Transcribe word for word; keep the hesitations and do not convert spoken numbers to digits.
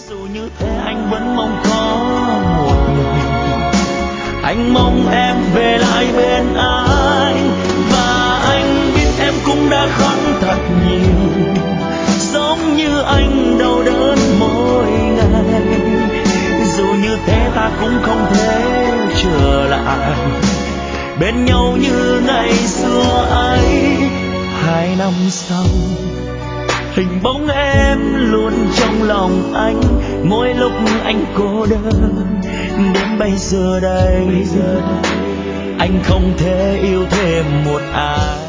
Dù như thế anh vẫn mong có một ngày anh mong em về lại bên anh, và anh biết em cũng đã khóc thật nhiều giống như anh đau đớn mỗi ngày. Dù như thế ta cũng không thể trở lại bên nhau như ngày xưa ấy. Hai năm sau hình bóng em luôn trong lòng anh, mỗi lúc anh cô đơn. Đến bây giờ đây anh không thể yêu thêm một ai.